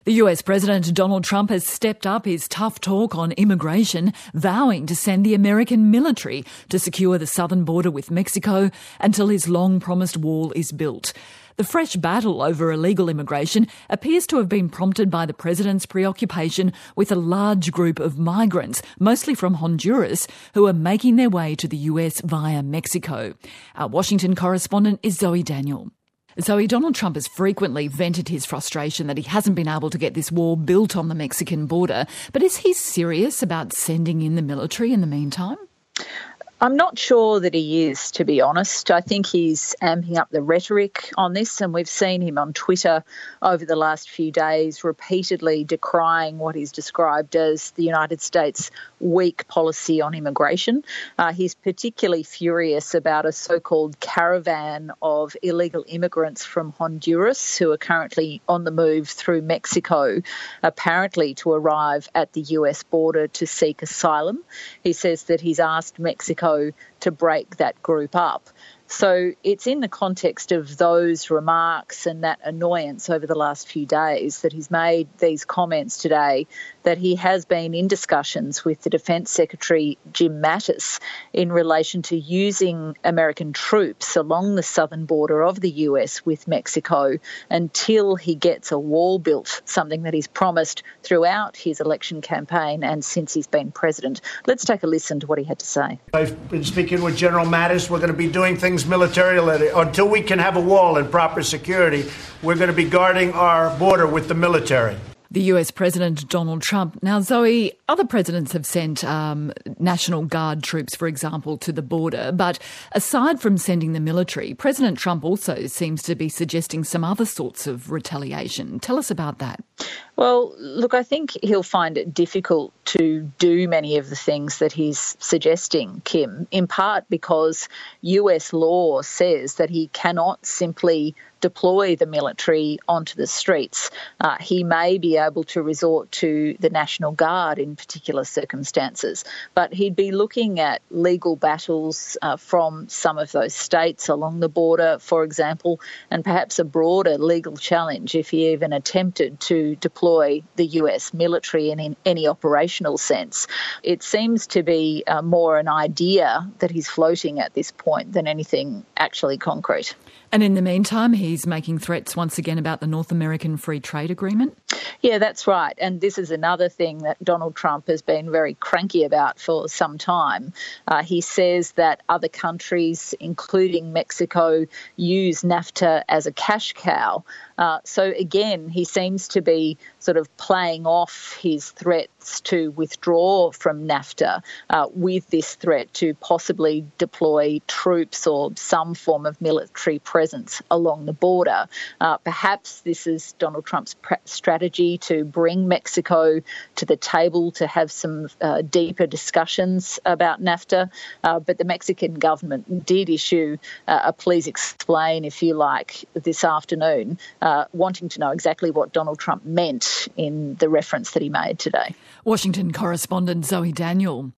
The US President Donald Trump has stepped up his tough talk on immigration, vowing to send the American military to secure the southern border with Mexico until his long-promised wall is built. The fresh battle over illegal immigration appears to have been prompted by the president's preoccupation with a large group of migrants, mostly from Honduras, who are making their way to the US via Mexico. Our Washington correspondent is Zoe Daniel. Zoe, Donald Trump has frequently vented his frustration that he hasn't been able to get this wall built on the Mexican border. But is he serious about sending in the military in the meantime? I'm not sure that he is, to be honest. I think he's amping up the rhetoric on this, and we've seen him on Twitter over the last few days repeatedly decrying what he's described as the United States' weak policy on immigration. He's particularly furious about a so-called caravan of illegal immigrants from Honduras who are currently on the move through Mexico, apparently to arrive at the US border to seek asylum. He says that he's asked Mexico to break that group up. So it's in the context of those remarks and that annoyance over the last few days that he's made these comments today, that he has been in discussions with the Defence Secretary Jim Mattis in relation to using American troops along the southern border of the US with Mexico until he gets a wall built, something that he's promised throughout his election campaign and since he's been president. Let's take a listen to what he had to say. I've been speaking with General Mattis. We're going to be doing things militarily. Until we can have a wall and proper security, we're going to be guarding our border with the military. The US President Donald Trump. Now, Zoe, other presidents have sent National Guard troops, for example, to the border. But aside from sending the military, President Trump also seems to be suggesting some other sorts of retaliation. Tell us about that. Well, look, I think he'll find it difficult to do many of the things that he's suggesting, Kim, in part because US law says that he cannot simply deploy the military onto the streets. He may be able to resort to the National Guard in particular circumstances, but he'd be looking at legal battles from some of those states along the border, for example, and perhaps a broader legal challenge if he even attempted to deploy the US military in any operational sense. It seems to be more an idea that he's floating at this point than anything actually concrete. And in the meantime, he's making threats once again about the North American Free Trade Agreement? Yeah, that's right. And this is another thing that Donald Trump has been very cranky about for some time. He says that other countries, including Mexico, use NAFTA as a cash cow. So again, he seems to be sort of playing off his threats to withdraw from NAFTA with this threat to possibly deploy troops or some form of military presence along the border. Perhaps this is Donald Trump's strategy to bring Mexico to the table to have some deeper discussions about NAFTA. But the Mexican government did issue a please explain, if you like, this afternoon, wanting to know exactly what Donald Trump meant in the reference that he made today. Washington correspondent Zoe Daniel.